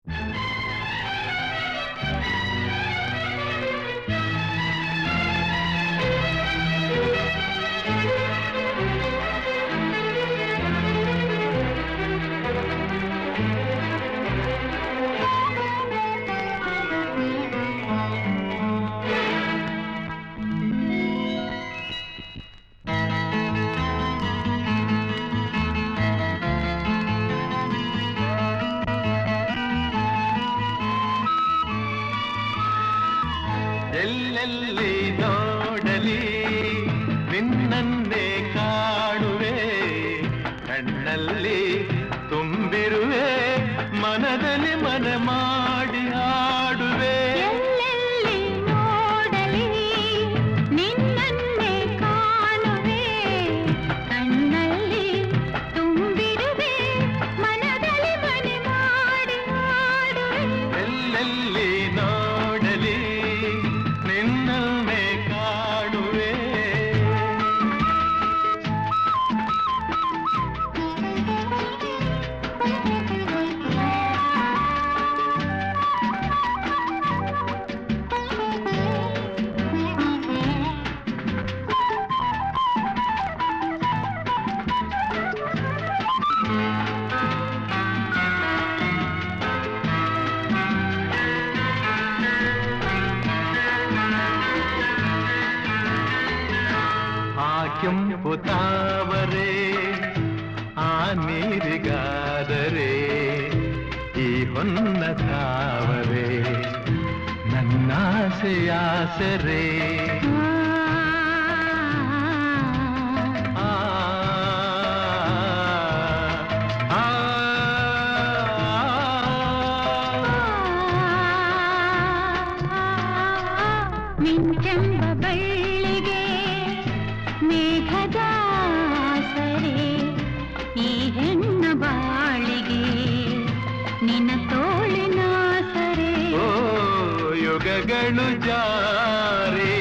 ಎಲ್ಲೆಲ್ಲಿ ನೋಡಲಿ ನಿನ್ನನ್ನೇ ಕಾಣುವೆ, ಕಣ್ಣಲ್ಲಿ ತುಂಬಿರುವೆ, ಮನದಲ್ಲಿ ಮನ ಮಾಡಿ ಹಾಡುವೆ. ಎಲ್ಲೆಲ್ಲಿ ನೋಡಲಿ ನಿನ್ನನ್ನೇ ಕಾಣುವೆ, ಕಣ್ಣಲ್ಲಿ ತುಂಬಿರುವೆ, ಮನದಲ್ಲಿ ಮನ ಮಾಡಿ ಹಾಡುವೆ. ಎಲ್ಲೆಲ್ಲಿ ನೋಡಲಿ ನಿನ್ನನ್ನೇ ಕಾಣುವೆ. ಕೆಂಪು ತಾವರೆ ಆ ನೀರಿಗಾದರೆ ಈ ಹೊನ್ನ ತಾವರೆ ನನ್ನಾಸೆಯಾಸರೆ. ಮಿಂಚೆಂಬ ಬಳ್ಳಿಗೆ ಮೇಘದ ಸರೆ, ಈ ಹೆಣ್ಣ ಬಾಳಿಗೆ ನಿನ್ನ ತೋಳಿನ ಸರೆ. ಓ ಯುಗಗಳು ಜಾರಿ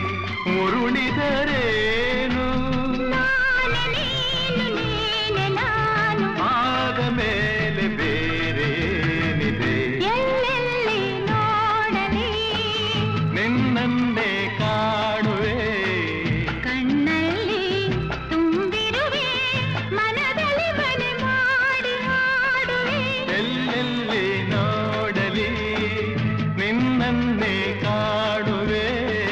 ಉರುಳಿದರೇನು, ನಾನು ನೀನು ನೀನೆ ನಾನು, ಆದ ಮೇಲೆ ಬೇರೇನಿದೆ. ಎಲ್ಲೆಲ್ಲಿ ನೋಡಲಿ ನಿನ್ನನ್ನೇ ಕಾಣುವೆ, ಕಣ್ಣಲ್ಲಿ ತುಂಬಿರುವೆ, ಮನದಲ್ಲಿ ಮನ ಮಾಡಿ ಹಾಡುವೆ. ಎಲ್ಲೆಲ್ಲಿ ನೋಡಲಿ ನಿನ್ನನ್ನೇ ಕಾಣುವೆ.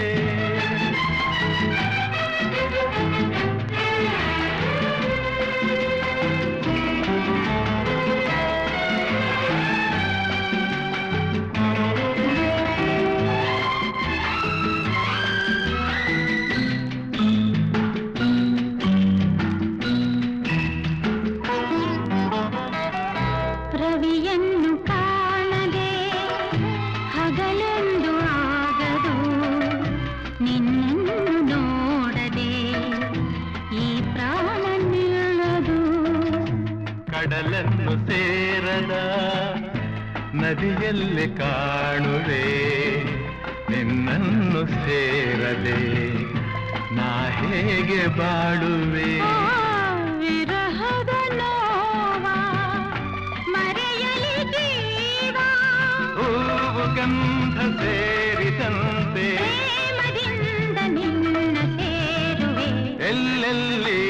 ರವಿಯನ್ನು ಕಾಣದೆ ಹಗಲೆಂದು ಆಗದು, ನಿನ್ನನ್ನು ನೋಡದೆ ಈ ಪ್ರಾಣ ನಿಲ್ಲದು. ಕಡಲನ್ನು ಸೇರದ ನದಿಯಲ್ಲಿ ಕಾಣುವೆ, ನಿನ್ನನ್ನು ಸೇರದೆ ನಾ ಹೇಗೆ ಬಾಳುವೆ. ವಿರಹದ ನೋವ ಮರೆಯಲಿ ಜೀವ, ಹೂವು ಗಂಧ ಸೇರಿದಂತೆ ಪ್ರೇಮದಿಂದ ನಿನ್ನ ಸೇರುವೆ. ಎಲ್ಲೆಲ್ಲಿ